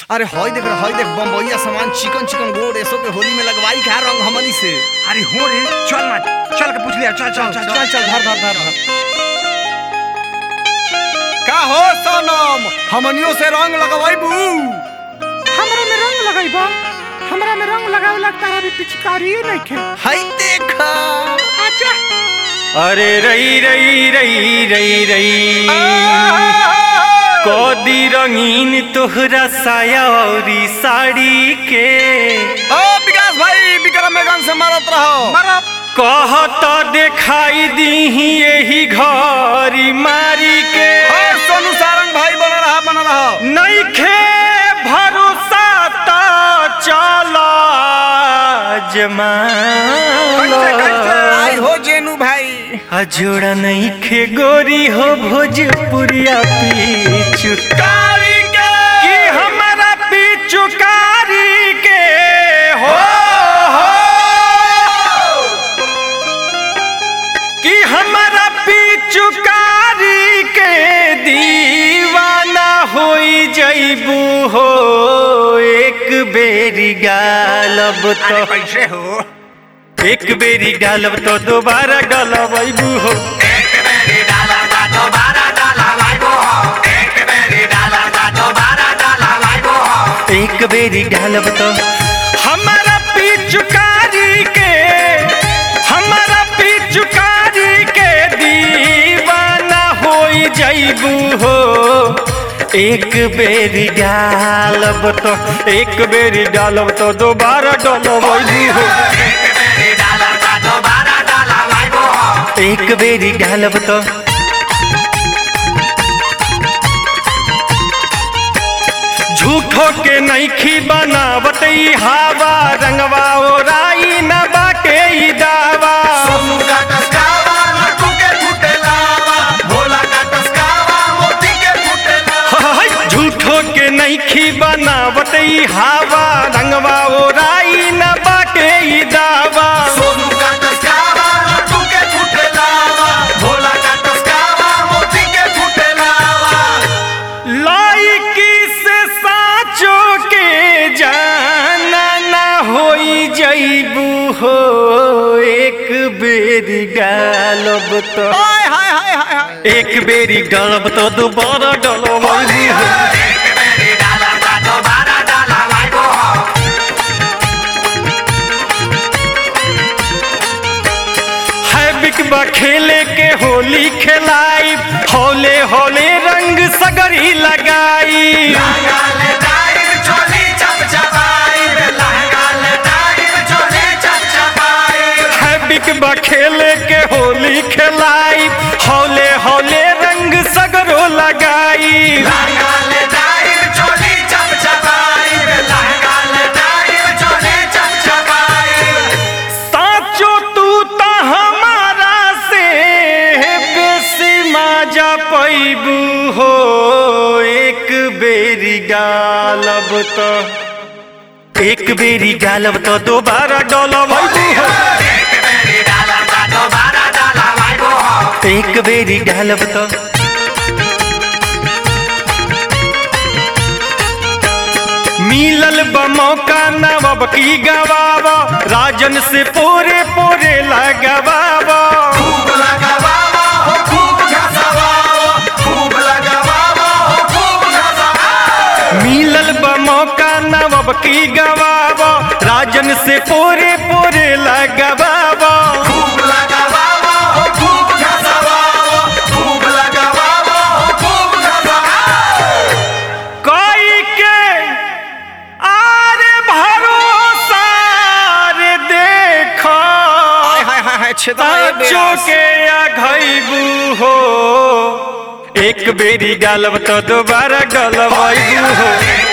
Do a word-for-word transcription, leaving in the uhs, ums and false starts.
अरे हई देख हई देख बम्बईया सामान चिकन चिकन गोड़ ऐसो के होली में लगवाई का रंग हमनी से। अरे हो रे चल ना चल के पूछ लिया चल चल चल चल चल धर धर धर का हो सोनम हमनियों से रंग लगवाईबू। हमरा में रंग लगाइबा हमरा में रंग लगावे लगता है अभी पिचकारी नहीं खे। हई देखा अच्छा अरे रई रई रई रई रई कोदी रंगीन तोहरा साया औरी साड़ी के। ओ विकास भाई विक्रम मैदान से मारत रहो मारा कह तो दिखाई दीही यही घरी मारी के। और सोनू सारंग भाई बना रहा बना रहा नहीं खे भरोसा तो चलो जमा आई हो जेनू भाई जोड़ा नहीं खे गोरी हो भोजपुरिया पिचुकारी के कि हमारा पिचुकारी के हो हो कि हमारा पिचुकारी के दीवाना होई जइबू हो एक बेरी गालब तो कैसे हो एक बेरी डालब तो दोबारा डलबू हो। एक बेरी डाला का दोबारा डाला वाइबो हो एक बेरी डाला का दोबारा डाला वाइबो हो। एक बेरी डालब तो हमारा पिचुकारी के हमारा पिचुकारी के दीवाना होई जइबू हो। एक बेरी डालब तो एक बेरी डालब तो दोबारा डलबू हो। एक बेरी डालब तो झूठो के नईखी बनावत ई हवा रंगवा ओराई न बाटे ई दावा। सोनू का टसकावा लड्डू के फूटे लावा भोला का टसकावा मोती के फूटे लावा। हाय झूठो के नईखी बनावत ई हवा रंगवा ओराई न बाटे ई दावा। सोनू का टसकावा लड्डू के फूटे लावा भोला का टसकावा मोती के फूटे लावा। लाइकी से साचो के जाना ना होई जइबू हो। एक बेरी डालब तो हाय हाय हाय हाय हाय एक बेरी डालब तो दोबारा डलबू हो। एक बेरी डाला का दोबारा डाला वाइबो हो। है बिकबा खेले के होली खेलाई होले होले रंग सगरी लगाई। लहंगा ले दाइब चोली चपचपाई लहंगा ले दाइब चोली चपचपाई। है बिकबा खेले के होली खेलाई होले होले रंग सगरो लगाई। लहंगा ले दाइब चोली चपचपाई लहंगा ले दाइब चोली चपचपाई। साचो तू तो हमारा से बेसी मजा पैबू हो। एक बेरी डालब तो एक बेरी डालब तो दोबारा डलबू हो। एक बेरी डाला का दोबारा डाला वाइबो हो। एक बेरी डालब तो मिलल बा मौका नवब की गवावा राजन से पोरे पोरे लगवावा। खूब लगावावा हो खूब घसवावा खूब लगावावा हो खूब घसवावा। मिलल बा मौका नवब की गवावा राजन से पोरे पोरे लगवावा। खूब लगावावा हो खूब घसवावा खूब लगावावा हो खूब घसवावा। कोई के आरे भरोसा रे देखो हाय हाय हाय हाय छेदा साचो के अघइबू हो। एक बेरी डालब तो दोबारा डलबू हो।